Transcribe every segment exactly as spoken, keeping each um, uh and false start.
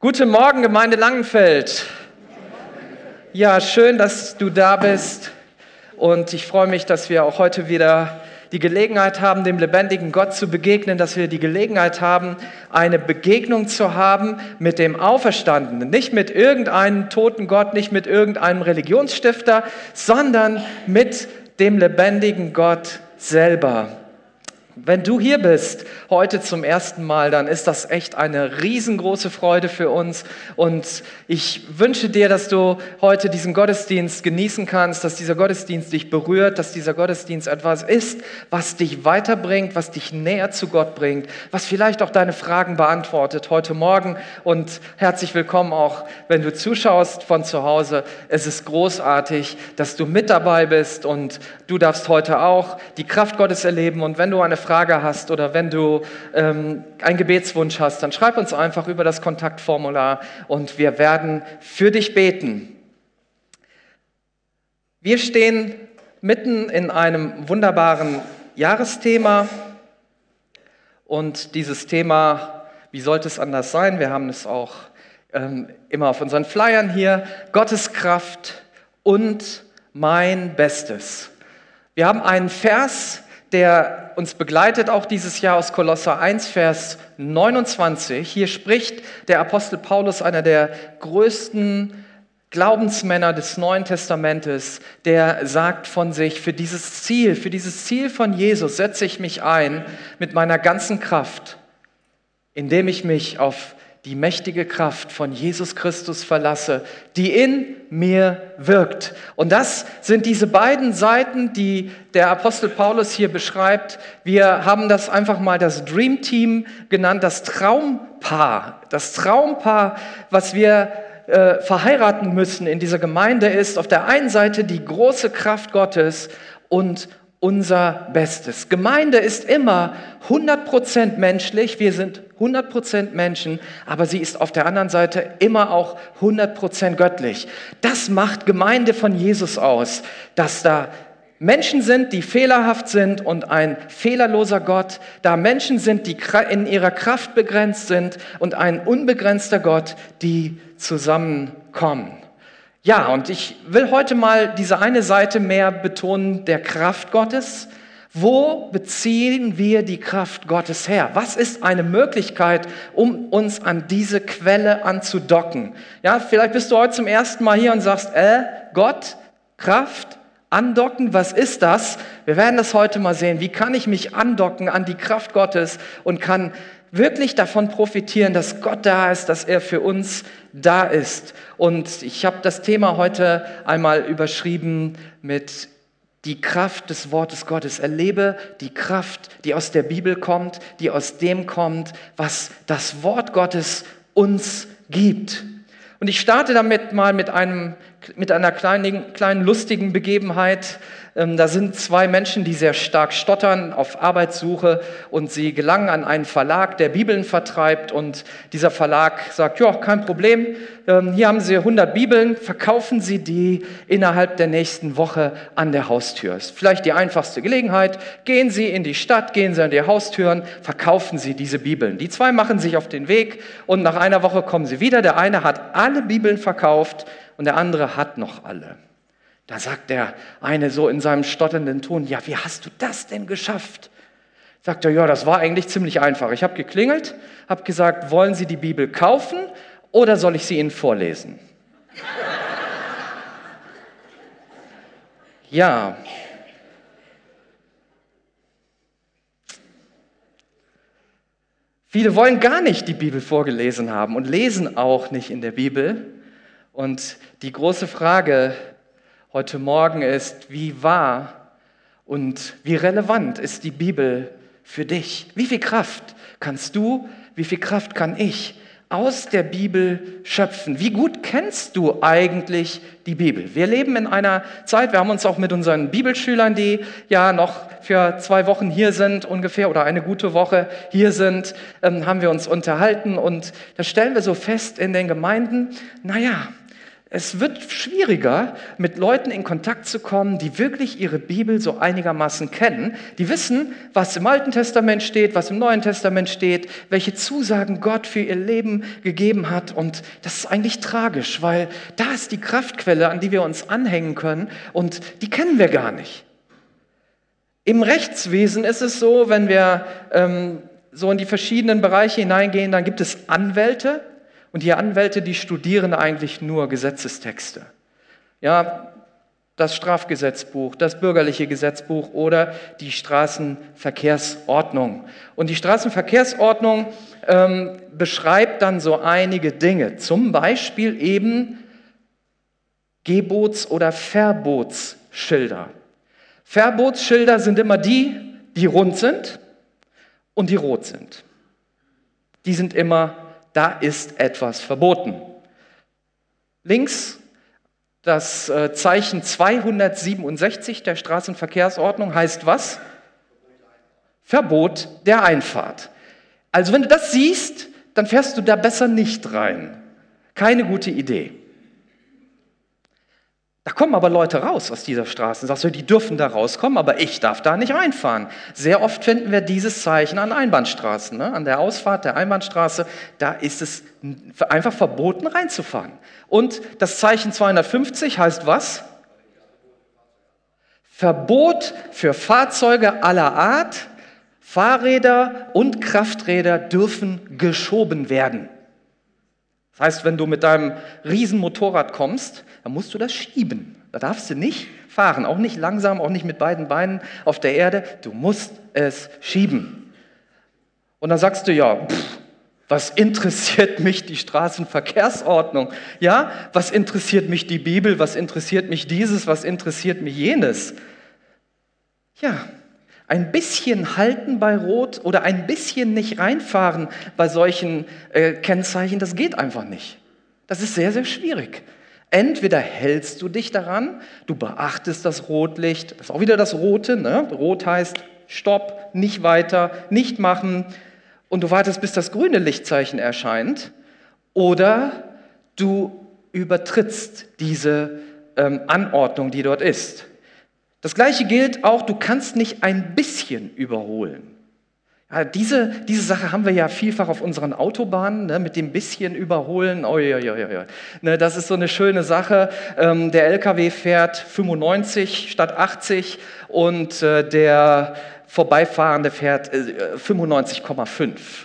Guten Morgen, Gemeinde Langenfeld. Ja, schön, dass du da bist. Und ich freue mich, dass wir auch heute wieder die Gelegenheit haben, dem lebendigen Gott zu begegnen, dass wir die Gelegenheit haben, eine Begegnung zu haben mit dem Auferstandenen. Nicht mit irgendeinem toten Gott, nicht mit irgendeinem Religionsstifter, sondern mit dem lebendigen Gott selber. Wenn du hier bist, heute zum ersten Mal, dann ist das echt eine riesengroße Freude für uns. Und ich wünsche dir, dass du heute diesen Gottesdienst genießen kannst, dass dieser Gottesdienst dich berührt, dass dieser Gottesdienst etwas ist, was dich weiterbringt, was dich näher zu Gott bringt, was vielleicht auch deine Fragen beantwortet heute Morgen. Und herzlich willkommen auch, wenn du zuschaust von zu Hause. Es ist großartig, dass du mit dabei bist und du darfst heute auch die Kraft Gottes erleben. Und wenn du eine Frage hast oder wenn du ähm, einen Gebetswunsch hast, dann schreib uns einfach über das Kontaktformular und wir werden für dich beten. Wir stehen mitten in einem wunderbaren Jahresthema und dieses Thema, wie sollte es anders sein? Wir haben es auch ähm, immer auf unseren Flyern hier, Gottes Kraft und mein Bestes. Wir haben einen Vers, der uns begleitet auch dieses Jahr aus Kolosser eins, Vers neunundzwanzig. Hier spricht der Apostel Paulus, einer der größten Glaubensmänner des Neuen Testamentes, der sagt von sich, für dieses Ziel, für dieses Ziel von Jesus setze ich mich ein mit meiner ganzen Kraft, indem ich mich auf die mächtige Kraft von Jesus Christus verlasse, die in mir wirkt. Und das sind diese beiden Seiten, die der Apostel Paulus hier beschreibt. Wir haben das einfach mal das Dream Team genannt, das Traumpaar. Das Traumpaar, was wir äh, verheiraten müssen in dieser Gemeinde, ist auf der einen Seite die große Kraft Gottes und unser Bestes. Gemeinde ist immer hundert Prozent menschlich, wir sind hundert Prozent Menschen, aber sie ist auf der anderen Seite immer auch hundert Prozent göttlich. Das macht Gemeinde von Jesus aus, dass da Menschen sind, die fehlerhaft sind und ein fehlerloser Gott, da Menschen sind, die in ihrer Kraft begrenzt sind und ein unbegrenzter Gott, die zusammenkommen. Ja, und ich will heute mal diese eine Seite mehr betonen, der Kraft Gottes. Wo beziehen wir die Kraft Gottes her? Was ist eine Möglichkeit, um uns an diese Quelle anzudocken? Ja, vielleicht bist du heute zum ersten Mal hier und sagst, äh, Gott, Kraft, andocken, was ist das? Wir werden das heute mal sehen. Wie kann ich mich andocken an die Kraft Gottes und kann wirklich davon profitieren, dass Gott da ist, dass er für uns da ist. Und ich habe das Thema heute einmal überschrieben mit die Kraft des Wortes Gottes. Erlebe die Kraft, die aus der Bibel kommt, die aus dem kommt, was das Wort Gottes uns gibt. Und ich starte damit mal mit einem, mit einer kleinen, kleinen lustigen Begebenheit. Ähm, da sind zwei Menschen, die sehr stark stottern, auf Arbeitssuche und sie gelangen an einen Verlag, der Bibeln vertreibt und dieser Verlag sagt, ja, kein Problem, ähm, hier haben Sie hundert Bibeln, verkaufen Sie die innerhalb der nächsten Woche an der Haustür. Ist vielleicht die einfachste Gelegenheit, gehen Sie in die Stadt, gehen Sie an die Haustüren, verkaufen Sie diese Bibeln. Die zwei machen sich auf den Weg und nach einer Woche kommen sie wieder, der eine hat alle Bibeln verkauft und der andere hat noch alle. Da sagt der eine so in seinem stotternden Ton, ja, wie hast du das denn geschafft? Sagt er, ja, das war eigentlich ziemlich einfach. Ich habe geklingelt, habe gesagt, wollen Sie die Bibel kaufen oder soll ich sie Ihnen vorlesen? Ja. Viele wollen gar nicht die Bibel vorgelesen haben und lesen auch nicht in der Bibel. Und die große Frage heute Morgen ist, wie wahr und wie relevant ist die Bibel für dich? Wie viel Kraft kannst du, wie viel Kraft kann ich aus der Bibel schöpfen? Wie gut kennst du eigentlich die Bibel? Wir leben in einer Zeit, wir haben uns auch mit unseren Bibelschülern, die ja noch für zwei Wochen hier sind ungefähr oder eine gute Woche hier sind, ähm, haben wir uns unterhalten und da stellen wir so fest in den Gemeinden, naja, Es wird schwieriger, mit Leuten in Kontakt zu kommen, die wirklich ihre Bibel so einigermaßen kennen, die wissen, was im Alten Testament steht, was im Neuen Testament steht, welche Zusagen Gott für ihr Leben gegeben hat. Und das ist eigentlich tragisch, weil da ist die Kraftquelle, an die wir uns anhängen können, und die kennen wir gar nicht. Im Rechtswesen ist es so, wenn wir ähm, so in die verschiedenen Bereiche hineingehen, dann gibt es Anwälte. Und die Anwälte, die studieren eigentlich nur Gesetzestexte. Ja, das Strafgesetzbuch, das bürgerliche Gesetzbuch oder die Straßenverkehrsordnung. Und die Straßenverkehrsordnung ähm, beschreibt dann so einige Dinge, zum Beispiel eben Gebots- oder Verbotsschilder. Verbotsschilder sind immer die, die rund sind und die rot sind. Die sind immer, da ist etwas verboten. Links das äh, Zeichen zweihundertsiebenundsechzig der Straßenverkehrsordnung heißt was? Verbot der Einfahrt. Also wenn du das siehst, dann fährst du da besser nicht rein. Keine gute Idee. Da kommen aber Leute raus aus dieser Straße. Sagst du, die dürfen da rauskommen, aber ich darf da nicht reinfahren. Sehr oft finden wir dieses Zeichen an Einbahnstraßen. Ne? An der Ausfahrt der Einbahnstraße, da ist es einfach verboten reinzufahren. Und das Zeichen zweihundertfünfzig heißt was? Verbot für Fahrzeuge aller Art, Fahrräder und Krafträder dürfen geschoben werden. Das heißt, wenn du mit deinem riesen Motorrad kommst, dann musst du das schieben. Da darfst du nicht fahren, auch nicht langsam, auch nicht mit beiden Beinen auf der Erde. Du musst es schieben. Und dann sagst du, ja, pff, was interessiert mich die Straßenverkehrsordnung? Ja, was interessiert mich die Bibel? Was interessiert mich dieses? Was interessiert mich jenes? Ja, ein bisschen halten bei Rot oder ein bisschen nicht reinfahren bei solchen äh, Kennzeichen, das geht einfach nicht. Das ist sehr, sehr schwierig. Entweder hältst du dich daran, du beachtest das Rotlicht, das ist auch wieder das Rote, ne? Rot heißt Stopp, nicht weiter, nicht machen, und du wartest, bis das grüne Lichtzeichen erscheint, oder du übertrittst diese ähm, Anordnung, die dort ist. Das Gleiche gilt auch, du kannst nicht ein bisschen überholen. Ja, diese, diese Sache haben wir ja vielfach auf unseren Autobahnen, ne, mit dem bisschen überholen. Oh, ja, ja, ja. Ne, das ist so eine schöne Sache. Ähm, der L K W fährt fünfundneunzig statt achtzig und äh, der Vorbeifahrende fährt äh, fünfundneunzig Komma fünf.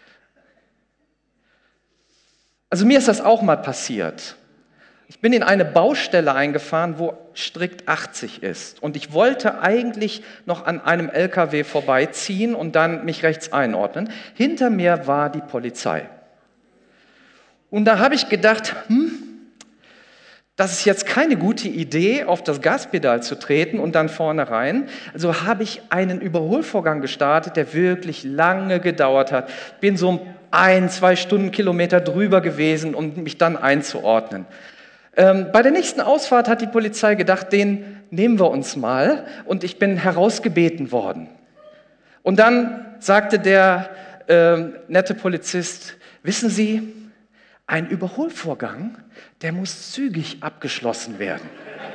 Also mir ist das auch mal passiert. Ich bin in eine Baustelle eingefahren, wo strikt achtzig ist. Und ich wollte eigentlich noch an einem L K W vorbeiziehen und dann mich rechts einordnen. Hinter mir war die Polizei. Und da habe ich gedacht, hm, das ist jetzt keine gute Idee, auf das Gaspedal zu treten und dann vorne rein. Also habe ich einen Überholvorgang gestartet, der wirklich lange gedauert hat. Ich bin so ein, zwei Stundenkilometer drüber gewesen, um mich dann einzuordnen. Ähm, bei der nächsten Ausfahrt hat die Polizei gedacht, den nehmen wir uns mal, und ich bin herausgebeten worden. Und dann sagte der äh, nette Polizist, wissen Sie, ein Überholvorgang, der muss zügig abgeschlossen werden.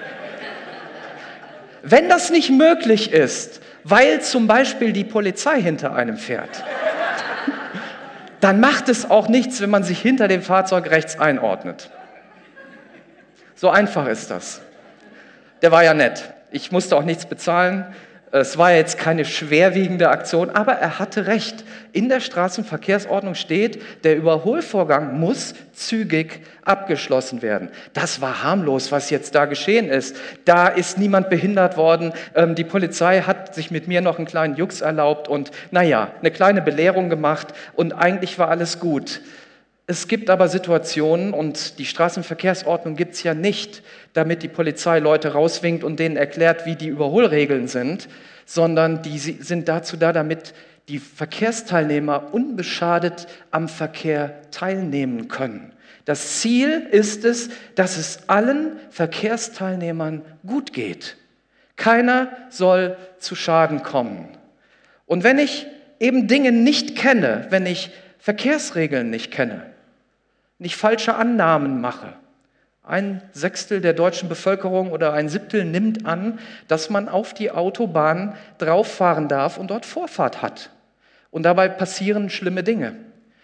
Wenn das nicht möglich ist, weil zum Beispiel die Polizei hinter einem fährt, dann macht es auch nichts, wenn man sich hinter dem Fahrzeug rechts einordnet. So einfach ist das. Der war ja nett. Ich musste auch nichts bezahlen. Es war ja jetzt keine schwerwiegende Aktion, aber er hatte recht. In der Straßenverkehrsordnung steht, der Überholvorgang muss zügig abgeschlossen werden. Das war harmlos, was jetzt da geschehen ist. Da ist niemand behindert worden. Die Polizei hat sich mit mir noch einen kleinen Jux erlaubt und, naja, eine kleine Belehrung gemacht, und eigentlich war alles gut. Es gibt aber Situationen, und die Straßenverkehrsordnung gibt es ja nicht, damit die Polizei Leute rauswinkt und denen erklärt, wie die Überholregeln sind, sondern die sind dazu da, damit die Verkehrsteilnehmer unbeschadet am Verkehr teilnehmen können. Das Ziel ist es, dass es allen Verkehrsteilnehmern gut geht. Keiner soll zu Schaden kommen. Und wenn ich eben Dinge nicht kenne, wenn ich Verkehrsregeln nicht kenne, nicht falsche Annahmen mache Ein Sechstel der deutschen Bevölkerung oder ein Siebtel nimmt an, dass man auf die Autobahn drauffahren darf und dort Vorfahrt hat. Und dabei passieren schlimme Dinge.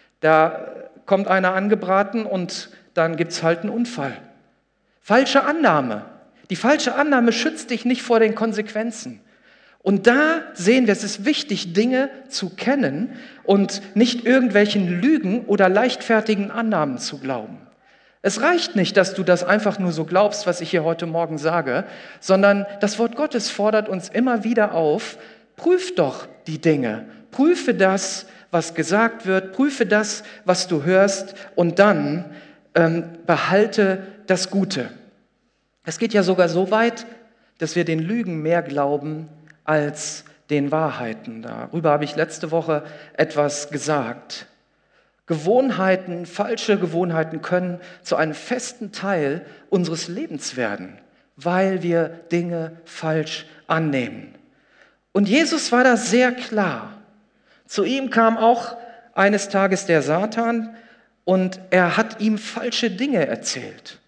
Da kommt einer angebraten und dann gibt es halt einen Unfall. Falsche Annahme. Die falsche Annahme schützt dich nicht vor den Konsequenzen. Und da sehen wir, es ist wichtig, Dinge zu kennen und nicht irgendwelchen Lügen oder leichtfertigen Annahmen zu glauben. Es reicht nicht, dass du das einfach nur so glaubst, was ich hier heute Morgen sage, sondern das Wort Gottes fordert uns immer wieder auf, prüf doch die Dinge, prüfe das, was gesagt wird, prüfe das, was du hörst und dann ähm, behalte das Gute. Es geht ja sogar so weit, dass wir den Lügen mehr glauben als den Wahrheiten. Darüber habe ich letzte Woche etwas gesagt. Gewohnheiten, falsche Gewohnheiten können zu einem festen Teil unseres Lebens werden, weil wir Dinge falsch annehmen. Und Jesus war da sehr klar. Zu ihm kam auch eines Tages der Satan und er hat ihm falsche Dinge erzählt.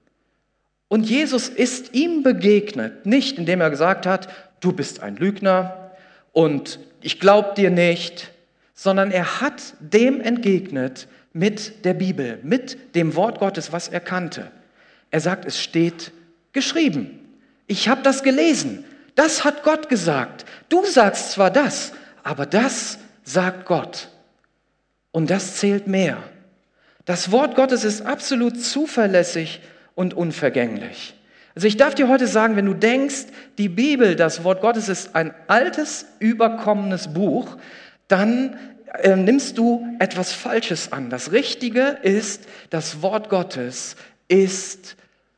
Und Jesus ist ihm begegnet, nicht indem er gesagt hat, du bist ein Lügner und ich glaube dir nicht, sondern er hat dem entgegnet mit der Bibel, mit dem Wort Gottes, was er kannte. Er sagt, es steht geschrieben. Ich habe das gelesen. Das hat Gott gesagt. Du sagst zwar das, aber das sagt Gott. Und das zählt mehr. Das Wort Gottes ist absolut zuverlässig und unvergänglich. Also ich darf dir heute sagen, wenn du denkst, die Bibel, das Wort Gottes ist ein altes, überkommenes Buch, dann äh, nimmst du etwas Falsches an. Das Richtige ist, das Wort Gottes ist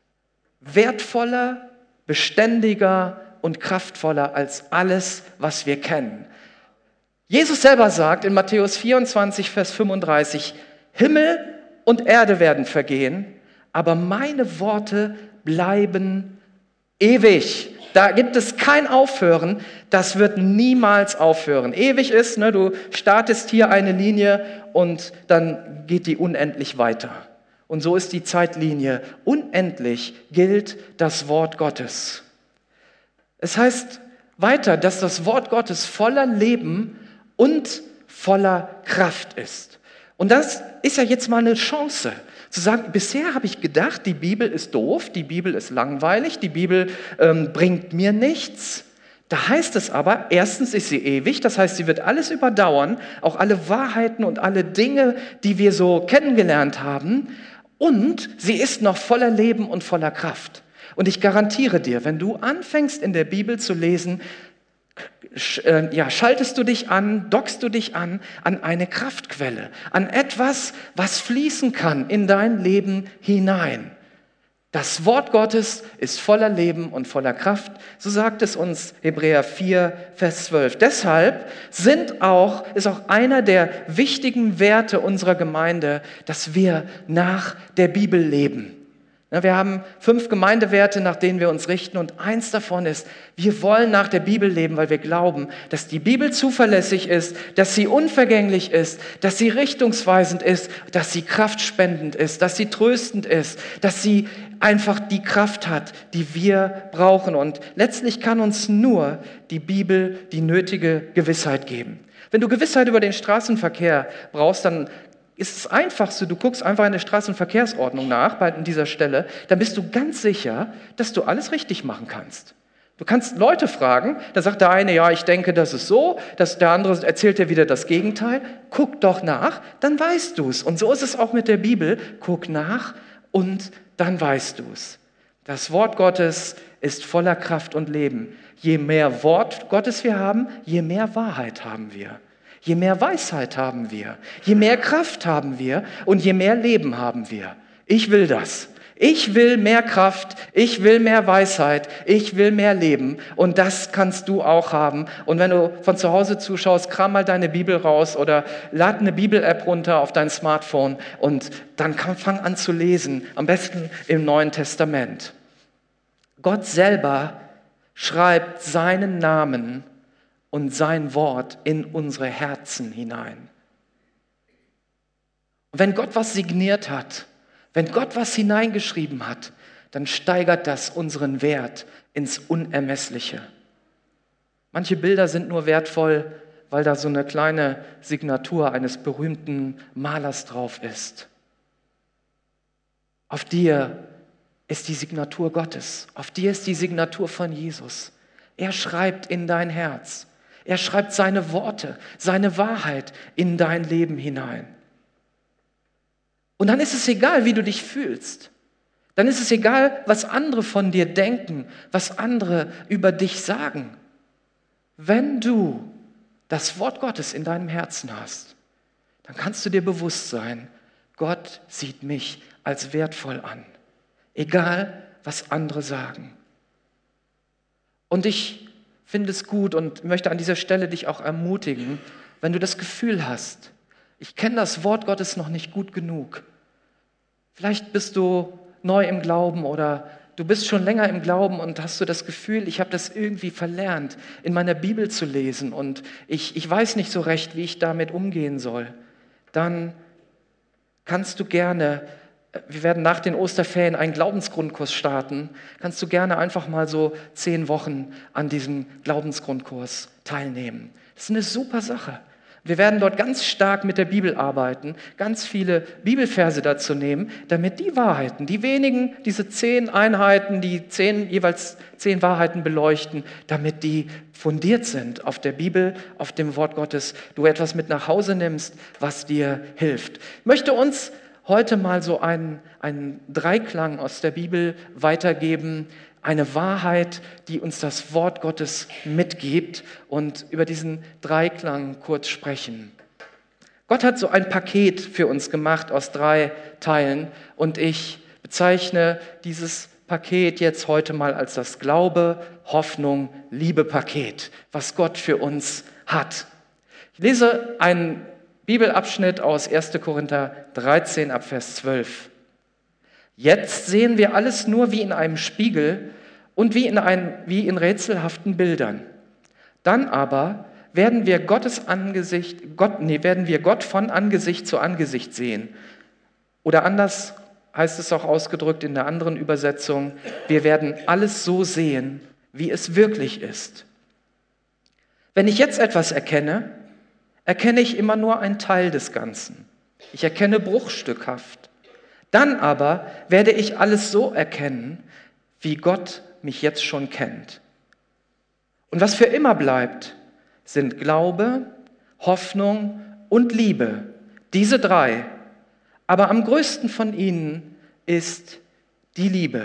wertvoller, beständiger und kraftvoller als alles, was wir kennen. Jesus selber sagt in Matthäus vierundzwanzig, Vers fünfunddreißig, Himmel und Erde werden vergehen, aber meine Worte bleiben ewig. Da gibt es kein Aufhören, das wird niemals aufhören. Ewig ist, ne, du startest hier eine Linie und dann geht die unendlich weiter. Und so ist die Zeitlinie. Unendlich gilt das Wort Gottes. Es heißt weiter, dass das Wort Gottes voller Leben und voller Kraft ist. Und das ist ja jetzt mal eine Chance, zu sagen, bisher habe ich gedacht, die Bibel ist doof, die Bibel ist langweilig, die Bibel ähm, bringt mir nichts. Da heißt es aber, erstens ist sie ewig, das heißt, sie wird alles überdauern, auch alle Wahrheiten und alle Dinge, die wir so kennengelernt haben. Und sie ist noch voller Leben und voller Kraft. Und ich garantiere dir, wenn du anfängst in der Bibel zu lesen, ja, schaltest du dich an, dockst du dich an, an eine Kraftquelle, an etwas, was fließen kann in dein Leben hinein. Das Wort Gottes ist voller Leben und voller Kraft, so sagt es uns Hebräer vier, Vers zwölf. Deshalb sind auch, ist auch einer der wichtigen Werte unserer Gemeinde, dass wir nach der Bibel leben. Wir haben fünf Gemeindewerte, nach denen wir uns richten und eins davon ist, wir wollen nach der Bibel leben, weil wir glauben, dass die Bibel zuverlässig ist, dass sie unvergänglich ist, dass sie richtungsweisend ist, dass sie kraftspendend ist, dass sie tröstend ist, dass sie einfach die Kraft hat, die wir brauchen. Und letztlich kann uns nur die Bibel die nötige Gewissheit geben. Wenn du Gewissheit über den Straßenverkehr brauchst, dann ist das Einfachste, du guckst einfach in der Straßenverkehrsordnung nach, bei dieser Stelle, dann bist du ganz sicher, dass du alles richtig machen kannst. Du kannst Leute fragen, da sagt der eine, ja, ich denke, das ist so, dass der andere erzählt dir wieder das Gegenteil. Guck doch nach, dann weißt du es. Und so ist es auch mit der Bibel. Guck nach und dann weißt du es. Das Wort Gottes ist voller Kraft und Leben. Je mehr Wort Gottes wir haben, je mehr Wahrheit haben wir. Je mehr Weisheit haben wir, je mehr Kraft haben wir und je mehr Leben haben wir. Ich will das. Ich will mehr Kraft, ich will mehr Weisheit, ich will mehr Leben und das kannst du auch haben. Und wenn du von zu Hause zuschaust, kram mal deine Bibel raus oder lad eine Bibel-App runter auf dein Smartphone und dann fang an zu lesen, am besten im Neuen Testament. Gott selber schreibt seinen Namen und sein Wort in unsere Herzen hinein. Und wenn Gott was signiert hat, Wenn Gott was hineingeschrieben hat, dann steigert das unseren Wert ins Unermessliche. Manche Bilder sind nur wertvoll, weil da so eine kleine Signatur eines berühmten Malers drauf ist. Auf dir ist die Signatur Gottes. Auf dir ist die Signatur von Jesus. Er schreibt in dein Herz. Er schreibt seine Worte, seine Wahrheit in dein Leben hinein. Und dann ist es egal, wie du dich fühlst. Dann ist es egal, was andere von dir denken, was andere über dich sagen. Wenn du das Wort Gottes in deinem Herzen hast, dann kannst du dir bewusst sein, Gott sieht mich als wertvoll an. Egal, was andere sagen. Und ich finde es gut und möchte an dieser Stelle dich auch ermutigen, wenn du das Gefühl hast, ich kenne das Wort Gottes noch nicht gut genug. Vielleicht bist du neu im Glauben oder du bist schon länger im Glauben und hast du das Gefühl, ich habe das irgendwie verlernt, in meiner Bibel zu lesen und ich, ich weiß nicht so recht, wie ich damit umgehen soll. Dann kannst du gerne, wir werden nach den Osterferien einen Glaubensgrundkurs starten, kannst du gerne einfach mal so zehn Wochen an diesem Glaubensgrundkurs teilnehmen. Das ist eine super Sache. Wir werden dort ganz stark mit der Bibel arbeiten, ganz viele Bibelverse dazu nehmen, damit die Wahrheiten, die wenigen, diese zehn Einheiten, die zehn, jeweils zehn Wahrheiten beleuchten, damit die fundiert sind auf der Bibel, auf dem Wort Gottes, du etwas mit nach Hause nimmst, was dir hilft. Ich möchte uns heute mal so einen, einen Dreiklang aus der Bibel weitergeben, eine Wahrheit, die uns das Wort Gottes mitgibt und über diesen Dreiklang kurz sprechen. Gott hat so ein Paket für uns gemacht aus drei Teilen und ich bezeichne dieses Paket jetzt heute mal als das Glaube, Hoffnung, Liebe-Paket, was Gott für uns hat. Ich lese einen Bibelabschnitt aus erster Korinther dreizehn ab Vers zwölf. Jetzt sehen wir alles nur wie in einem Spiegel und wie in, ein, wie in rätselhaften Bildern. Dann aber werden wir Gottes Angesicht, Gott, nee, werden wir Gott von Angesicht zu Angesicht sehen. Oder anders heißt es auch ausgedrückt in der anderen Übersetzung, wir werden alles so sehen, wie es wirklich ist. Wenn ich jetzt etwas erkenne, erkenne ich immer nur einen Teil des Ganzen. Ich erkenne bruchstückhaft. Dann aber werde ich alles so erkennen, wie Gott mich jetzt schon kennt. Und was für immer bleibt, sind Glaube, Hoffnung und Liebe. Diese drei. Aber am größten von ihnen ist die Liebe.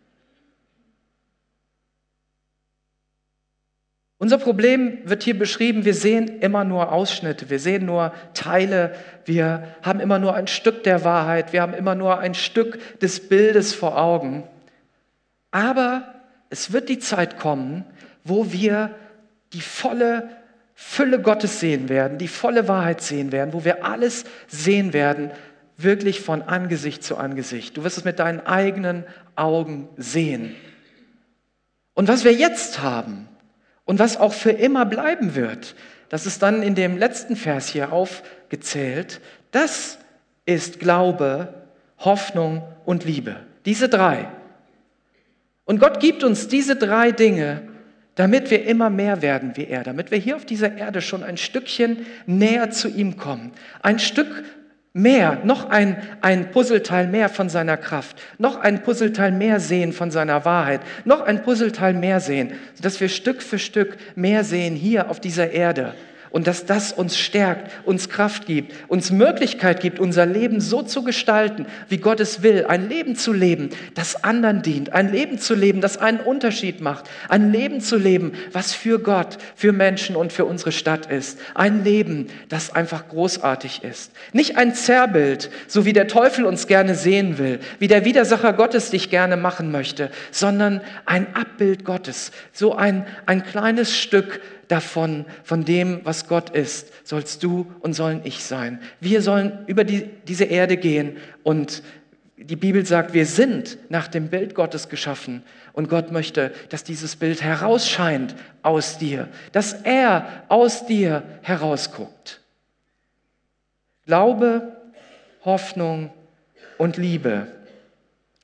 Unser Problem wird hier beschrieben, wir sehen immer nur Ausschnitte, wir sehen nur Teile, wir haben immer nur ein Stück der Wahrheit, wir haben immer nur ein Stück des Bildes vor Augen. Aber es wird die Zeit kommen, wo wir die volle Fülle Gottes sehen werden, die volle Wahrheit sehen werden, wo wir alles sehen werden, wirklich von Angesicht zu Angesicht. Du wirst es mit deinen eigenen Augen sehen. Und was wir jetzt haben, und was auch für immer bleiben wird, das ist dann in dem letzten Vers hier aufgezählt, das ist Glaube, Hoffnung und Liebe. Diese drei. Und Gott gibt uns diese drei Dinge, damit wir immer mehr werden wie er, damit wir hier auf dieser Erde schon ein Stückchen näher zu ihm kommen. Ein Stück mehr, noch ein, ein Puzzleteil mehr von seiner Kraft, noch ein Puzzleteil mehr sehen von seiner Wahrheit, noch ein Puzzleteil mehr sehen, sodass wir Stück für Stück mehr sehen hier auf dieser Erde. Und dass das uns stärkt, uns Kraft gibt, uns Möglichkeit gibt, unser Leben so zu gestalten, wie Gott es will. Ein Leben zu leben, das anderen dient. Ein Leben zu leben, das einen Unterschied macht. Ein Leben zu leben, was für Gott, für Menschen und für unsere Stadt ist. Ein Leben, das einfach großartig ist. Nicht ein Zerrbild, so wie der Teufel uns gerne sehen will, wie der Widersacher Gottes dich gerne machen möchte, sondern ein Abbild Gottes. So ein, ein kleines Stück davon, von dem, was Gott ist, sollst du und sollen ich sein. Wir sollen über die, diese Erde gehen und die Bibel sagt, wir sind nach dem Bild Gottes geschaffen und Gott möchte, dass dieses Bild herausscheint aus dir, dass er aus dir herausguckt. Glaube, Hoffnung und Liebe.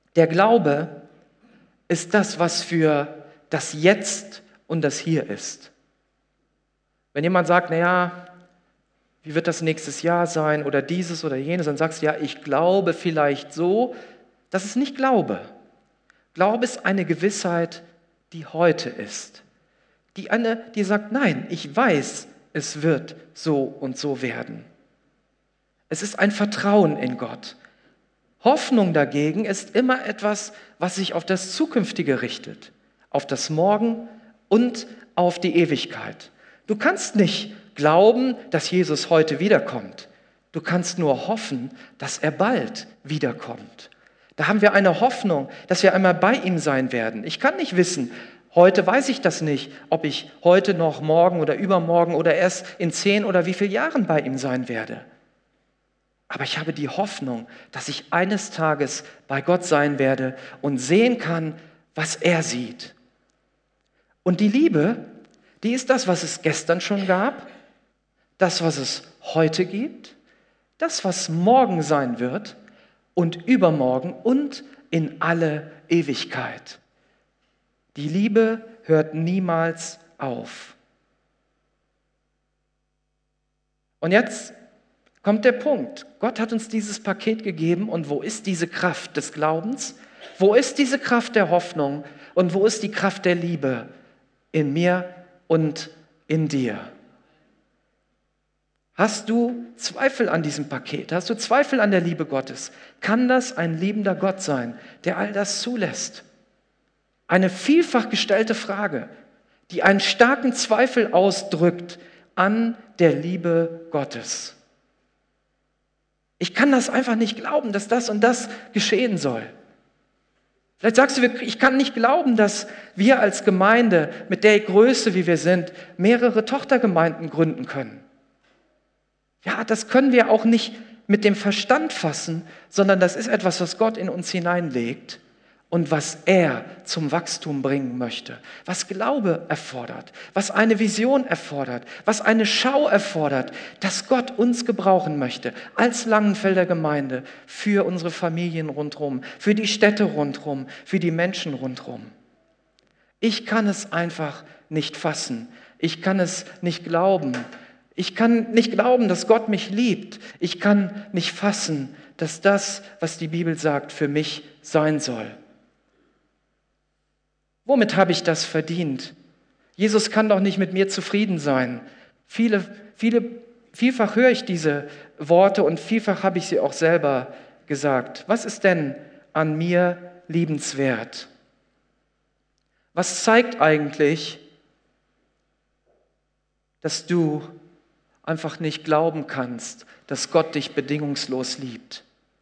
Der Glaube ist das, was für das Jetzt und das Hier ist. Wenn jemand sagt, naja, wie wird das nächstes Jahr sein oder dieses oder jenes, dann sagst du, ja, ich glaube vielleicht so. Das ist nicht Glaube. Glaube ist eine Gewissheit, die heute ist. Die, eine, die sagt, nein, ich weiß, es wird so und so werden. Es ist ein Vertrauen in Gott. Hoffnung dagegen ist immer etwas, was sich auf das Zukünftige richtet, auf das Morgen und auf die Ewigkeit. Du kannst nicht glauben, dass Jesus heute wiederkommt. Du kannst nur hoffen, dass er bald wiederkommt. Da haben wir eine Hoffnung, dass wir einmal bei ihm sein werden. Ich kann nicht wissen, heute weiß ich das nicht, ob ich heute noch, morgen oder übermorgen oder erst in zehn oder wie vielen Jahren bei ihm sein werde. Aber ich habe die Hoffnung, dass ich eines Tages bei Gott sein werde und sehen kann, was er sieht. Und die Liebe, die ist das, was es gestern schon gab, das, was es heute gibt, das, was morgen sein wird und übermorgen und in alle Ewigkeit. Die Liebe hört niemals auf. Und jetzt kommt der Punkt. Gott hat uns dieses Paket gegeben und wo ist diese Kraft des Glaubens? Wo ist diese Kraft der Hoffnung und wo ist die Kraft der Liebe in mir und in dir? Hast du Zweifel an diesem Paket? Hast du Zweifel an der Liebe Gottes? Kann das ein liebender Gott sein, der all das zulässt? Eine vielfach gestellte Frage, die einen starken Zweifel ausdrückt an der Liebe Gottes. Ich kann das einfach nicht glauben, dass das und das geschehen soll. Vielleicht sagst du, ich kann nicht glauben, dass wir als Gemeinde mit der Größe, wie wir sind, mehrere Tochtergemeinden gründen können. Ja, das können wir auch nicht mit dem Verstand fassen, sondern das ist etwas, was Gott in uns hineinlegt und was er zum Wachstum bringen möchte, was Glaube erfordert, was eine Vision erfordert, was eine Schau erfordert, dass Gott uns gebrauchen möchte als Langenfelder Gemeinde für unsere Familien rundherum, für die Städte rundherum, für die Menschen rundherum. Ich kann es einfach nicht fassen. Ich kann es nicht glauben. Ich kann nicht glauben, dass Gott mich liebt. Ich kann nicht fassen, dass das, was die Bibel sagt, für mich sein soll. Womit habe ich das verdient? Jesus kann doch nicht mit mir zufrieden sein. Viele, viele, vielfach höre ich diese Worte und vielfach habe ich sie auch selber gesagt. Was ist denn an mir liebenswert? Was zeigt eigentlich, dass du einfach nicht glauben kannst, dass Gott dich bedingungslos liebt?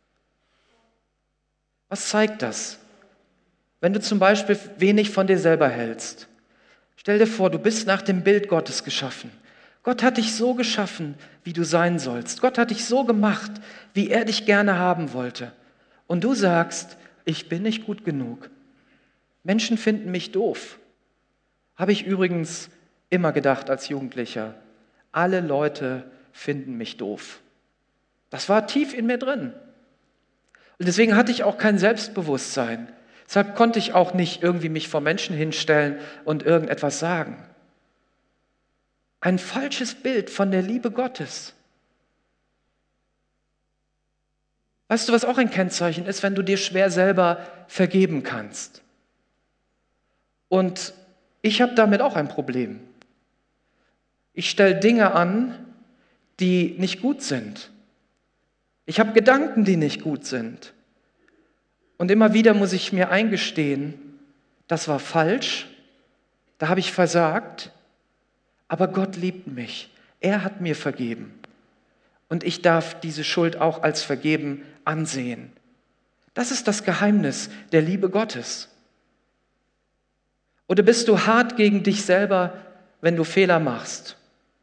Was zeigt das? Wenn du zum Beispiel wenig von dir selber hältst, stell dir vor, du bist nach dem Bild Gottes geschaffen. Gott hat dich so geschaffen, wie du sein sollst. Gott hat dich so gemacht, wie er dich gerne haben wollte. Und du sagst, ich bin nicht gut genug. Menschen finden mich doof. Habe ich übrigens immer gedacht als Jugendlicher. Alle Leute finden mich doof. Das war tief in mir drin. Und deswegen hatte ich auch kein Selbstbewusstsein. Deshalb konnte ich auch nicht irgendwie mich vor Menschen hinstellen und irgendetwas sagen. Ein falsches Bild von der Liebe Gottes. Weißt du, was auch ein Kennzeichen ist, wenn du dir schwer selber vergeben kannst? Und ich habe damit auch ein Problem. Ich stelle Dinge an, die nicht gut sind. Ich habe Gedanken, die nicht gut sind. Und immer wieder muss ich mir eingestehen, das war falsch, da habe ich versagt, aber Gott liebt mich. Er hat mir vergeben. Und ich darf diese Schuld auch als vergeben ansehen. Das ist das Geheimnis der Liebe Gottes. Oder bist du hart gegen dich selber, wenn du Fehler machst?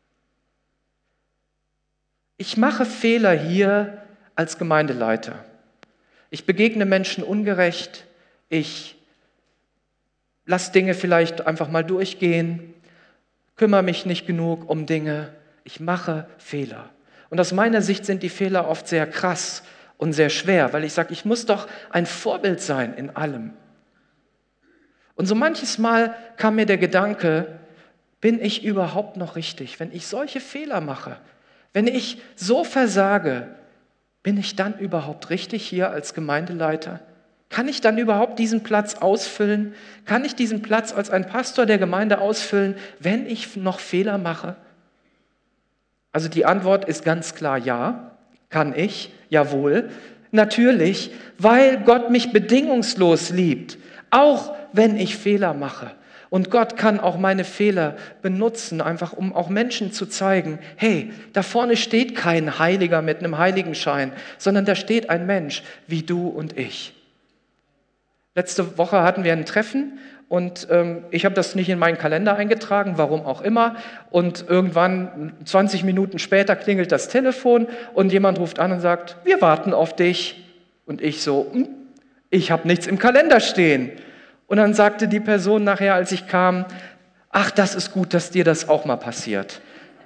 Ich mache Fehler hier als Gemeindeleiter. Ich begegne Menschen ungerecht, ich lasse Dinge vielleicht einfach mal durchgehen, kümmere mich nicht genug um Dinge, ich mache Fehler. Und aus meiner Sicht sind die Fehler oft sehr krass und sehr schwer, weil ich sage, ich muss doch ein Vorbild sein in allem. Und so manches Mal kam mir der Gedanke, bin ich überhaupt noch richtig? Wenn ich solche Fehler mache, wenn ich so versage, bin ich dann überhaupt richtig hier als Gemeindeleiter? Kann ich dann überhaupt diesen Platz ausfüllen? Kann ich diesen Platz als ein Pastor der Gemeinde ausfüllen, wenn ich noch Fehler mache? Also die Antwort ist ganz klar ja, kann ich, jawohl, natürlich, weil Gott mich bedingungslos liebt, auch wenn ich Fehler mache. Und Gott kann auch meine Fehler benutzen, einfach um auch Menschen zu zeigen, hey, da vorne steht kein Heiliger mit einem Heiligenschein, sondern da steht ein Mensch wie du und ich. Letzte Woche hatten wir ein Treffen und ähm, ich habe das nicht in meinen Kalender eingetragen, warum auch immer. Und irgendwann, zwanzig Minuten später, klingelt das Telefon und jemand ruft an und sagt, wir warten auf dich. Und ich so, hm, ich habe nichts im Kalender stehen. Und dann sagte die Person nachher, als ich kam, ach, das ist gut, dass dir das auch mal passiert.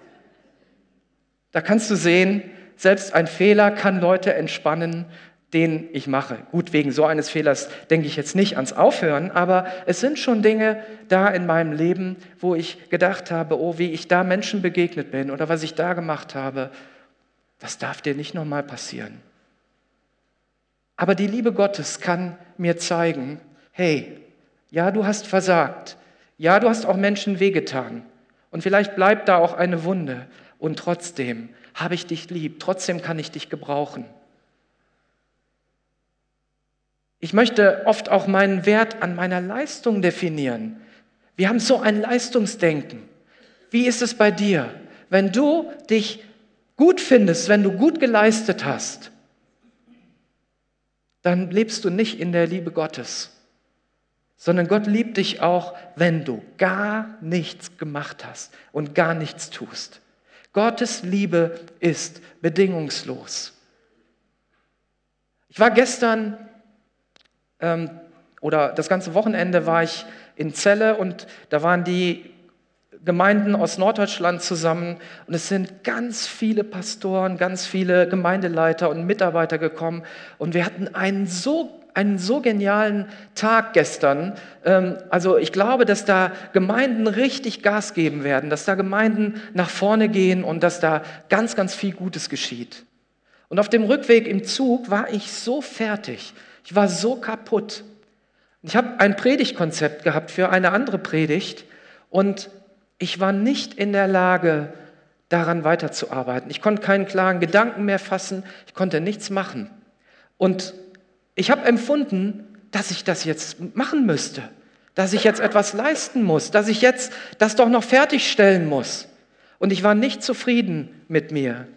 Da kannst du sehen, selbst ein Fehler kann Leute entspannen, den ich mache. Gut, wegen so eines Fehlers denke ich jetzt nicht ans Aufhören, aber es sind schon Dinge da in meinem Leben, wo ich gedacht habe, oh, wie ich da Menschen begegnet bin oder was ich da gemacht habe, das darf dir nicht nochmal passieren. Aber die Liebe Gottes kann mir zeigen, hey, ja, du hast versagt. Ja, du hast auch Menschen wehgetan. Und vielleicht bleibt da auch eine Wunde. Und trotzdem habe ich dich lieb. Trotzdem kann ich dich gebrauchen. Ich möchte oft auch meinen Wert an meiner Leistung definieren. Wir haben so ein Leistungsdenken. Wie ist es bei dir? Wenn du dich gut findest, wenn du gut geleistet hast, dann lebst du nicht in der Liebe Gottes. Sondern Gott liebt dich auch, wenn du gar nichts gemacht hast und gar nichts tust. Gottes Liebe ist bedingungslos. Ich war gestern ähm, oder das ganze Wochenende war ich in Celle und da waren die Gemeinden aus Norddeutschland zusammen und es sind ganz viele Pastoren, ganz viele Gemeindeleiter und Mitarbeiter gekommen und wir hatten einen so einen so genialen Tag gestern. Also ich glaube, dass da Gemeinden richtig Gas geben werden, dass da Gemeinden nach vorne gehen und dass da ganz, ganz viel Gutes geschieht. Und auf dem Rückweg im Zug war ich so fertig, ich war so kaputt. Ich habe ein Predigtkonzept gehabt für eine andere Predigt und ich war nicht in der Lage, daran weiterzuarbeiten. Ich konnte keinen klaren Gedanken mehr fassen, ich konnte nichts machen. Und ich habe empfunden, dass ich das jetzt machen müsste, dass ich jetzt etwas leisten muss, dass ich jetzt das doch noch fertigstellen muss. Und ich war nicht zufrieden mit mir.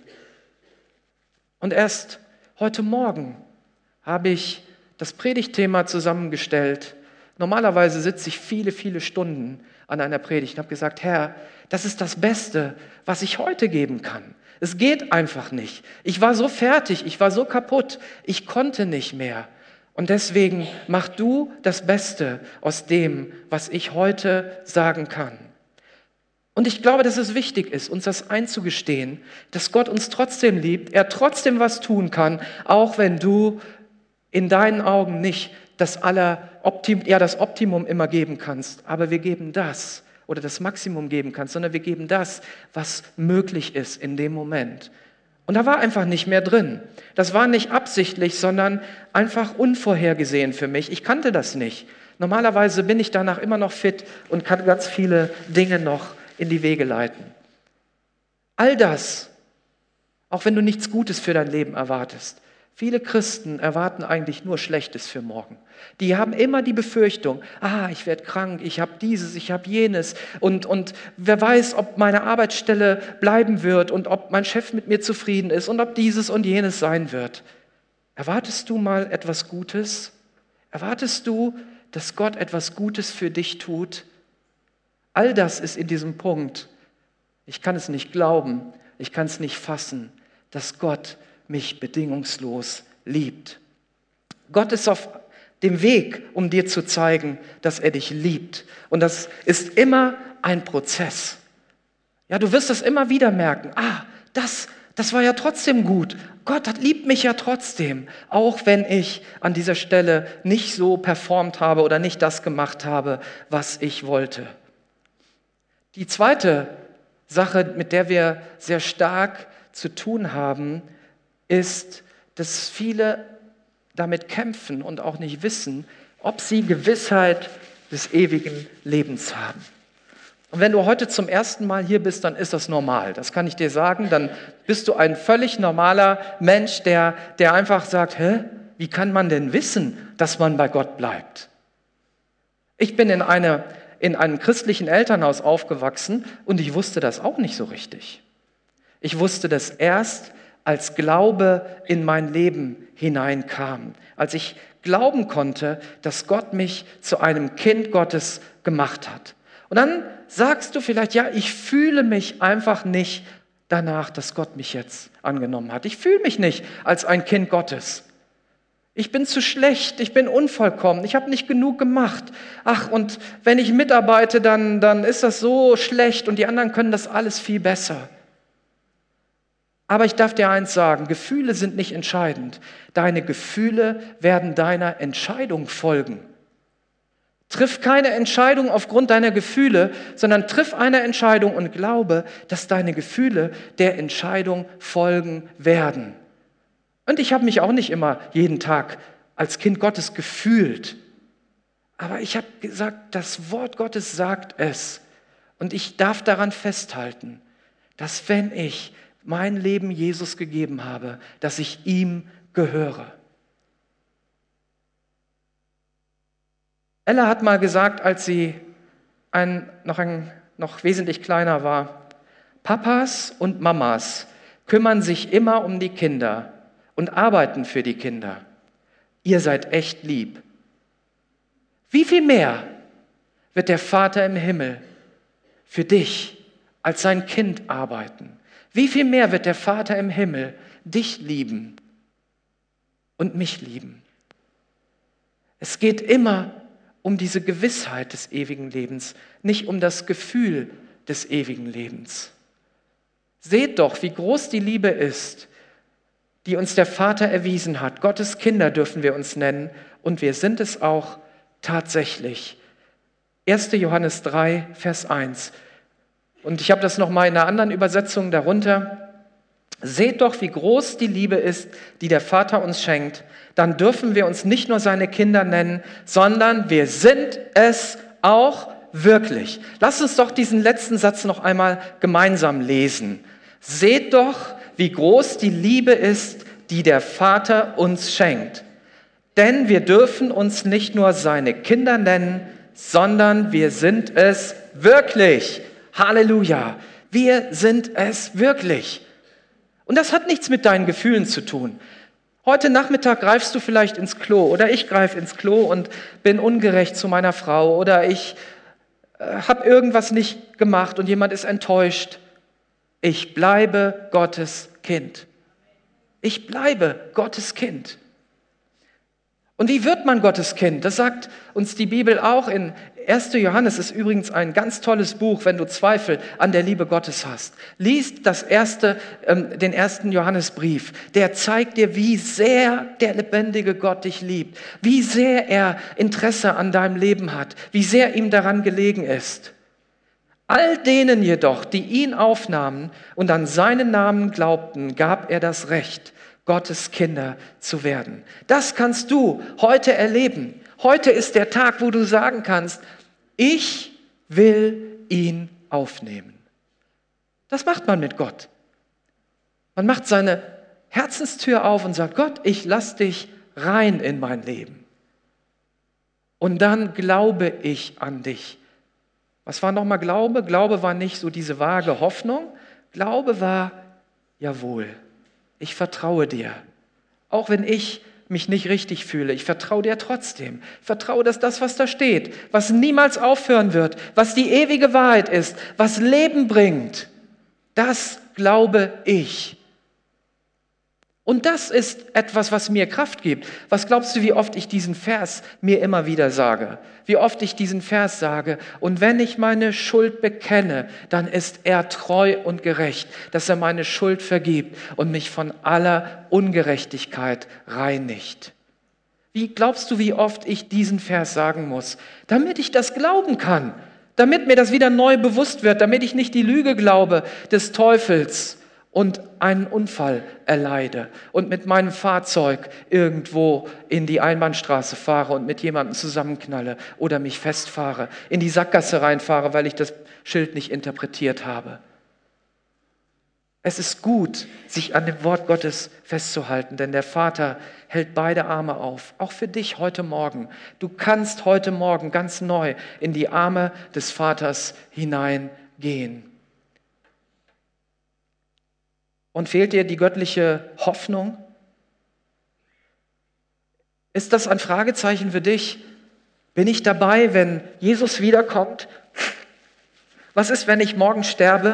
Und erst heute Morgen habe ich das Predigtthema zusammengestellt. Normalerweise sitze ich viele, viele Stunden an einer Predigt und habe gesagt, Herr, das ist das Beste, was ich heute geben kann. Es geht einfach nicht. Ich war so fertig, ich war so kaputt, ich konnte nicht mehr. Und deswegen mach du das Beste aus dem, was ich heute sagen kann. Und ich glaube, dass es wichtig ist, uns das einzugestehen, dass Gott uns trotzdem liebt, er trotzdem was tun kann, auch wenn du in deinen Augen nicht das, aller Optim- ja, das Optimum immer geben kannst. Aber wir geben das, oder das Maximum geben kannst, sondern wir geben das, was möglich ist in dem Moment. Und da war einfach nicht mehr drin. Das war nicht absichtlich, sondern einfach unvorhergesehen für mich. Ich kannte das nicht. Normalerweise bin ich danach immer noch fit und kann ganz viele Dinge noch in die Wege leiten. All das, auch wenn du nichts Gutes für dein Leben erwartest, viele Christen erwarten eigentlich nur Schlechtes für morgen. Die haben immer die Befürchtung, ah, ich werde krank, ich habe dieses, ich habe jenes und, und wer weiß, ob meine Arbeitsstelle bleiben wird und ob mein Chef mit mir zufrieden ist und ob dieses und jenes sein wird. Erwartest du mal etwas Gutes? Erwartest du, dass Gott etwas Gutes für dich tut? All das ist in diesem Punkt. Ich kann es nicht glauben, ich kann es nicht fassen, dass Gott mich bedingungslos liebt. Gott ist auf dem Weg, um dir zu zeigen, dass er dich liebt. Und das ist immer ein Prozess. Ja, du wirst das immer wieder merken. Ah, das das war ja trotzdem gut. Gott hat, liebt mich ja trotzdem, auch wenn ich an dieser Stelle nicht so performt habe oder nicht das gemacht habe, was ich wollte. Die zweite Sache, mit der wir sehr stark zu tun haben, ist, dass viele damit kämpfen und auch nicht wissen, ob sie Gewissheit des ewigen Lebens haben. Und wenn du heute zum ersten Mal hier bist, dann ist das normal. Das kann ich dir sagen. Dann bist du ein völlig normaler Mensch, der, der einfach sagt, hä, wie kann man denn wissen, dass man bei Gott bleibt? Ich bin in, eine, in einem christlichen Elternhaus aufgewachsen und ich wusste das auch nicht so richtig. Ich wusste das erst, als Glaube in mein Leben hineinkam, als ich glauben konnte, dass Gott mich zu einem Kind Gottes gemacht hat. Und dann sagst du vielleicht, ja, ich fühle mich einfach nicht danach, dass Gott mich jetzt angenommen hat. Ich fühle mich nicht als ein Kind Gottes. Ich bin zu schlecht, ich bin unvollkommen, ich habe nicht genug gemacht. Ach, und wenn ich mitarbeite, dann, dann ist das so schlecht und die anderen können das alles viel besser. Aber ich darf dir eins sagen, Gefühle sind nicht entscheidend. Deine Gefühle werden deiner Entscheidung folgen. Triff keine Entscheidung aufgrund deiner Gefühle, sondern triff eine Entscheidung und glaube, dass deine Gefühle der Entscheidung folgen werden. Und ich habe mich auch nicht immer jeden Tag als Kind Gottes gefühlt. Aber ich habe gesagt, das Wort Gottes sagt es. Und ich darf daran festhalten, dass wenn ich mein Leben Jesus gegeben habe, dass ich ihm gehöre. Ella hat mal gesagt, als sie ein, noch, ein, noch wesentlich kleiner war, Papas und Mamas kümmern sich immer um die Kinder und arbeiten für die Kinder. Ihr seid echt lieb. Wie viel mehr wird der Vater im Himmel für dich als sein Kind arbeiten? Wie viel mehr wird der Vater im Himmel dich lieben und mich lieben? Es geht immer um diese Gewissheit des ewigen Lebens, nicht um das Gefühl des ewigen Lebens. Seht doch, wie groß die Liebe ist, die uns der Vater erwiesen hat. Gottes Kinder dürfen wir uns nennen und wir sind es auch tatsächlich. erster Johannes drei, Vers eins. Und ich habe das nochmal in einer anderen Übersetzung darunter. Seht doch, wie groß die Liebe ist, die der Vater uns schenkt. Dann dürfen wir uns nicht nur seine Kinder nennen, sondern wir sind es auch wirklich. Lasst uns doch diesen letzten Satz noch einmal gemeinsam lesen. Seht doch, wie groß die Liebe ist, die der Vater uns schenkt. Denn wir dürfen uns nicht nur seine Kinder nennen, sondern wir sind es wirklich. Halleluja, wir sind es wirklich. Und das hat nichts mit deinen Gefühlen zu tun. Heute Nachmittag greifst du vielleicht ins Klo oder ich greife ins Klo und bin ungerecht zu meiner Frau oder ich äh, habe irgendwas nicht gemacht und jemand ist enttäuscht. Ich bleibe Gottes Kind. Ich bleibe Gottes Kind. Und wie wird man Gottes Kind? Das sagt uns die Bibel auch in erster Johannes, ist übrigens ein ganz tolles Buch, wenn du Zweifel an der Liebe Gottes hast. Lies das erste, ähm, den ersten Johannesbrief. Der zeigt dir, wie sehr der lebendige Gott dich liebt, wie sehr er Interesse an deinem Leben hat, wie sehr ihm daran gelegen ist. All denen jedoch, die ihn aufnahmen und an seinen Namen glaubten, gab er das Recht, Gottes Kinder zu werden. Das kannst du heute erleben. Heute ist der Tag, wo du sagen kannst, ich will ihn aufnehmen. Das macht man mit Gott. Man macht seine Herzenstür auf und sagt, Gott, ich lass dich rein in mein Leben. Und dann glaube ich an dich. Was war nochmal Glaube? Glaube war nicht so diese vage Hoffnung. Glaube war, jawohl, ich vertraue dir. Auch wenn ich mich nicht richtig fühle, ich vertraue dir trotzdem. Ich vertraue, dass das, was da steht, was niemals aufhören wird, was die ewige Wahrheit ist, was Leben bringt, das glaube ich. Und das ist etwas, was mir Kraft gibt. Was glaubst du, wie oft ich diesen Vers mir immer wieder sage? Wie oft ich diesen Vers sage? Und wenn ich meine Schuld bekenne, dann ist er treu und gerecht, dass er meine Schuld vergibt und mich von aller Ungerechtigkeit reinigt. Wie glaubst du, wie oft ich diesen Vers sagen muss, damit ich das glauben kann, damit mir das wieder neu bewusst wird, damit ich nicht die Lüge glaube des Teufels und einen Unfall erleide und mit meinem Fahrzeug irgendwo in die Einbahnstraße fahre und mit jemandem zusammenknalle oder mich festfahre, in die Sackgasse reinfahre, weil ich das Schild nicht interpretiert habe. Es ist gut, sich an dem Wort Gottes festzuhalten, denn der Vater hält beide Arme auf, auch für dich heute Morgen. Du kannst heute Morgen ganz neu in die Arme des Vaters hineingehen. Und fehlt dir die göttliche Hoffnung? Ist das ein Fragezeichen für dich? Bin ich dabei, wenn Jesus wiederkommt? Was ist, wenn ich morgen sterbe?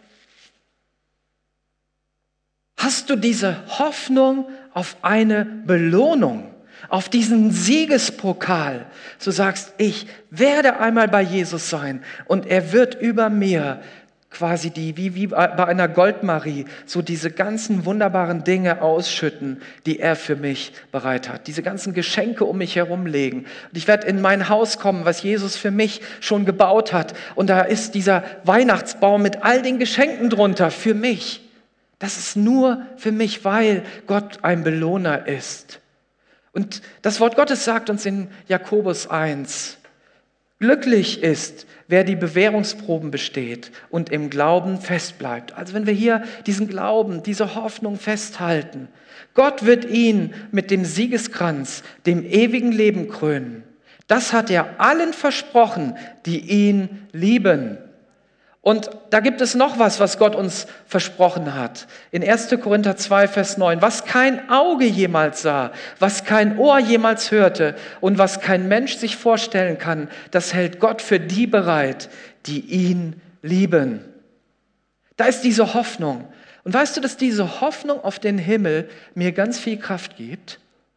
Hast du diese Hoffnung auf eine Belohnung, auf diesen Siegespokal? Du sagst, ich werde einmal bei Jesus sein und er wird über mir quasi die, wie, wie bei einer Goldmarie, so diese ganzen wunderbaren Dinge ausschütten, die er für mich bereit hat. Diese ganzen Geschenke um mich herum legen. Und ich werde in mein Haus kommen, was Jesus für mich schon gebaut hat. Und da ist dieser Weihnachtsbaum mit all den Geschenken drunter für mich. Das ist nur für mich, weil Gott ein Belohner ist. Und das Wort Gottes sagt uns in Jakobus eins, glücklich ist, wer die Bewährungsproben besteht und im Glauben festbleibt. Also wenn wir hier diesen Glauben, diese Hoffnung festhalten, Gott wird ihn mit dem Siegeskranz, dem ewigen Leben krönen. Das hat er allen versprochen, die ihn lieben. Und da gibt es noch was, was Gott uns versprochen hat. In erster Korinther zwei, Vers neun. Was kein Auge jemals sah, was kein Ohr jemals hörte und was kein Mensch sich vorstellen kann, das hält Gott für die bereit, die ihn lieben. Da ist diese Hoffnung. Und weißt du, dass diese Hoffnung auf den Himmel mir ganz viel Kraft gibt?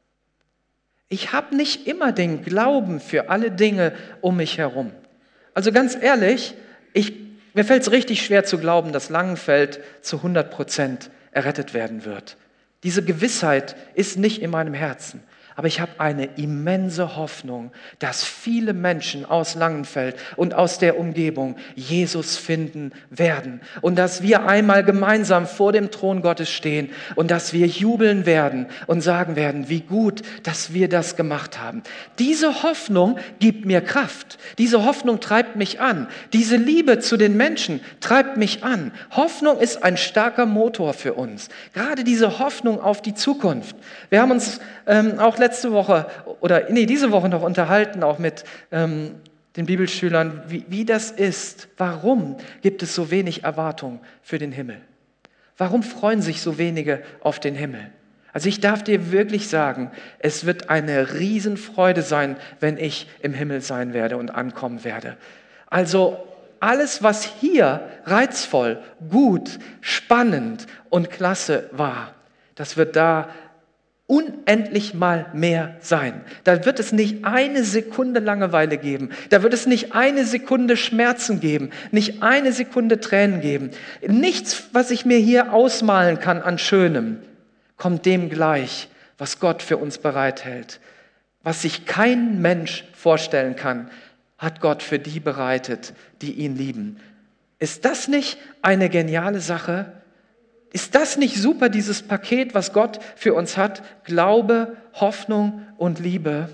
Ich habe nicht immer den Glauben für alle Dinge um mich herum. Also ganz ehrlich, ich Mir fällt es richtig schwer zu glauben, dass Langenfeld zu hundert Prozent errettet werden wird. Diese Gewissheit ist nicht in meinem Herzen. Aber ich habe eine immense Hoffnung, dass viele Menschen aus Langenfeld und aus der Umgebung Jesus finden werden. Und dass wir einmal gemeinsam vor dem Thron Gottes stehen und dass wir jubeln werden und sagen werden, wie gut, dass wir das gemacht haben. Diese Hoffnung gibt mir Kraft. Diese Hoffnung treibt mich an. Diese Liebe zu den Menschen treibt mich an. Hoffnung ist ein starker Motor für uns. Gerade diese Hoffnung auf die Zukunft. Wir haben uns ähm, auch letzte Woche oder nee, diese Woche noch unterhalten, auch mit ähm, den Bibelschülern, wie, wie das ist. Warum gibt es so wenig Erwartung für den Himmel? Warum freuen sich so wenige auf den Himmel? Also ich darf dir wirklich sagen, es wird eine Riesenfreude sein, wenn ich im Himmel sein werde und ankommen werde. Also alles, was hier reizvoll, gut, spannend und klasse war, das wird da unendlich mal mehr sein. Da wird es nicht eine Sekunde Langeweile geben. Da wird es nicht eine Sekunde Schmerzen geben. Nicht eine Sekunde Tränen geben. Nichts, was ich mir hier ausmalen kann an Schönem, kommt dem gleich, was Gott für uns bereithält. Was sich kein Mensch vorstellen kann, hat Gott für die bereitet, die ihn lieben. Ist das nicht eine geniale Sache? Ist das nicht super, dieses Paket, was Gott für uns hat? Glaube, Hoffnung und Liebe.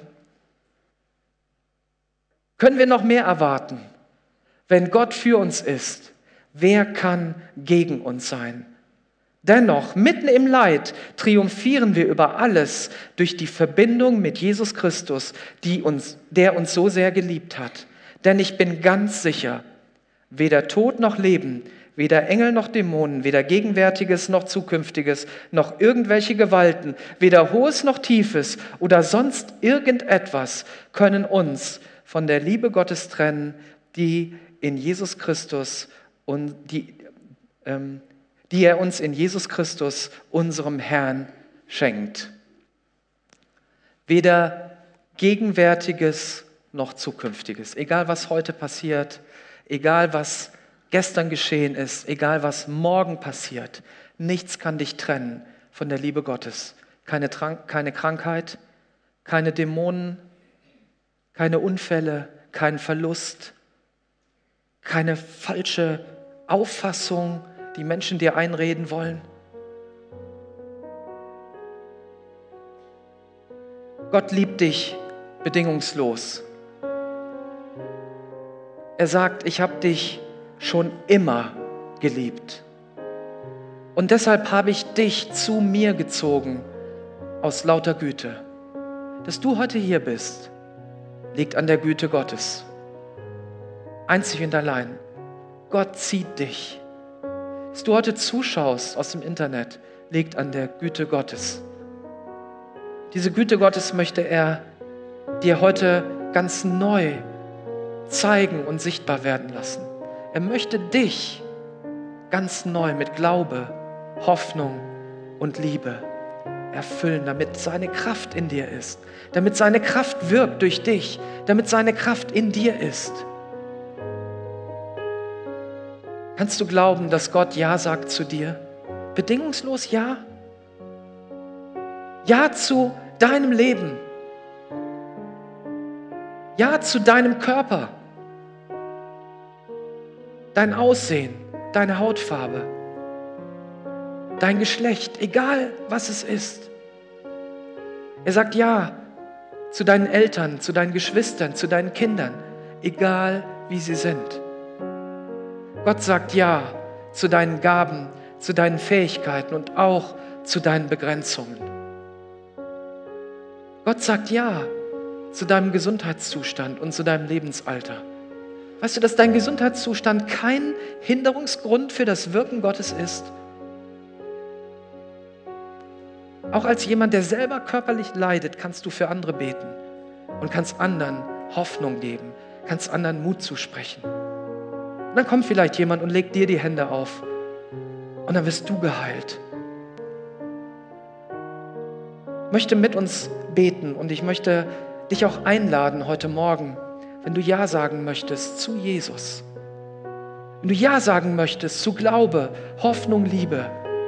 Können wir noch mehr erwarten? Wenn Gott für uns ist, wer kann gegen uns sein? Dennoch, mitten im Leid triumphieren wir über alles durch die Verbindung mit Jesus Christus, die uns, der uns so sehr geliebt hat. Denn ich bin ganz sicher, weder Tod noch Leben, weder Engel noch Dämonen, weder Gegenwärtiges noch Zukünftiges, noch irgendwelche Gewalten, weder Hohes noch Tiefes oder sonst irgendetwas können uns von der Liebe Gottes trennen, die in Jesus Christus und die, ähm, die er uns in Jesus Christus, unserem Herrn, schenkt. Weder Gegenwärtiges noch Zukünftiges. Egal, was heute passiert, egal, was gestern geschehen ist, egal, was morgen passiert, nichts kann dich trennen von der Liebe Gottes. Keine, Trank- keine Krankheit, keine Dämonen, keine Unfälle, kein Verlust, keine falsche Auffassung, die Menschen dir einreden wollen. Gott liebt dich bedingungslos. Er sagt, ich habe dich schon immer geliebt. Und deshalb habe ich dich zu mir gezogen aus lauter Güte. Dass du heute hier bist, liegt an der Güte Gottes. Einzig und allein. Gott zieht dich. Dass du heute zuschaust aus dem Internet, liegt an der Güte Gottes. Diese Güte Gottes möchte er dir heute ganz neu zeigen und sichtbar werden lassen. Er möchte dich ganz neu mit Glaube, Hoffnung und Liebe erfüllen, damit seine Kraft in dir ist, damit seine Kraft wirkt durch dich, damit seine Kraft in dir ist. Kannst du glauben, dass Gott Ja sagt zu dir? Bedingungslos Ja? Ja zu deinem Leben. Ja zu deinem Körper. Dein Aussehen, deine Hautfarbe, dein Geschlecht, egal was es ist. Er sagt Ja zu deinen Eltern, zu deinen Geschwistern, zu deinen Kindern, egal wie sie sind. Gott sagt Ja zu deinen Gaben, zu deinen Fähigkeiten und auch zu deinen Begrenzungen. Gott sagt Ja zu deinem Gesundheitszustand und zu deinem Lebensalter. Weißt du, dass dein Gesundheitszustand kein Hinderungsgrund für das Wirken Gottes ist? Auch als jemand, der selber körperlich leidet, kannst du für andere beten und kannst anderen Hoffnung geben, kannst anderen Mut zusprechen. Und dann kommt vielleicht jemand und legt dir die Hände auf und dann wirst du geheilt. Ich möchte mit uns beten und ich möchte dich auch einladen heute Morgen, wenn du Ja sagen möchtest zu Jesus, wenn du Ja sagen möchtest zu Glaube, Hoffnung, Liebe,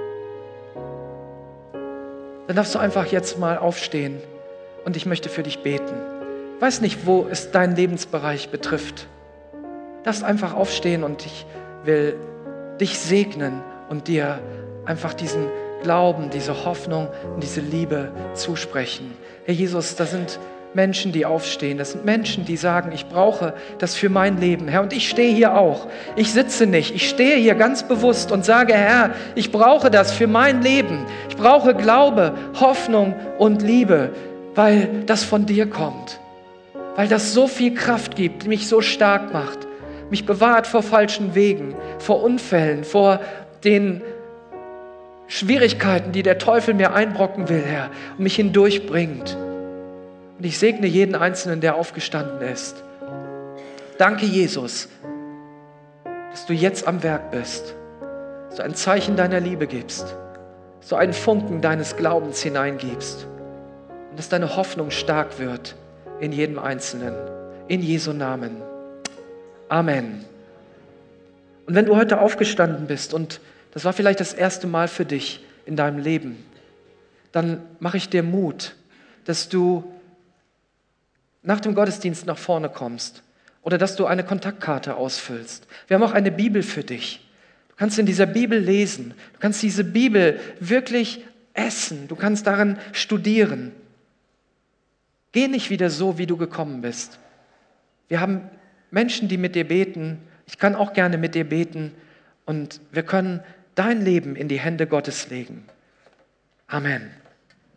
dann darfst du einfach jetzt mal aufstehen und ich möchte für dich beten. Ich weiß nicht, wo es deinen Lebensbereich betrifft. Du darfst einfach aufstehen und ich will dich segnen und dir einfach diesen Glauben, diese Hoffnung und diese Liebe zusprechen. Herr Jesus, da sind Menschen, die aufstehen. Das sind Menschen, die sagen, ich brauche das für mein Leben. Herr, und ich stehe hier auch. Ich sitze nicht. Ich stehe hier ganz bewusst und sage, Herr, ich brauche das für mein Leben. Ich brauche Glaube, Hoffnung und Liebe, weil das von dir kommt. Weil das so viel Kraft gibt, mich so stark macht, mich bewahrt vor falschen Wegen, vor Unfällen, vor den Schwierigkeiten, die der Teufel mir einbrocken will, Herr, und mich hindurchbringt. Und ich segne jeden Einzelnen, der aufgestanden ist. Danke, Jesus, dass du jetzt am Werk bist, dass du ein Zeichen deiner Liebe gibst, dass du einen Funken deines Glaubens hineingibst und dass deine Hoffnung stark wird in jedem Einzelnen. In Jesu Namen. Amen. Und wenn du heute aufgestanden bist und das war vielleicht das erste Mal für dich in deinem Leben, dann mache ich dir Mut, dass du nach dem Gottesdienst nach vorne kommst oder dass du eine Kontaktkarte ausfüllst. Wir haben auch eine Bibel für dich. Du kannst in dieser Bibel lesen. Du kannst diese Bibel wirklich essen. Du kannst darin studieren. Geh nicht wieder so, wie du gekommen bist. Wir haben Menschen, die mit dir beten. Ich kann auch gerne mit dir beten. Und wir können dein Leben in die Hände Gottes legen. Amen.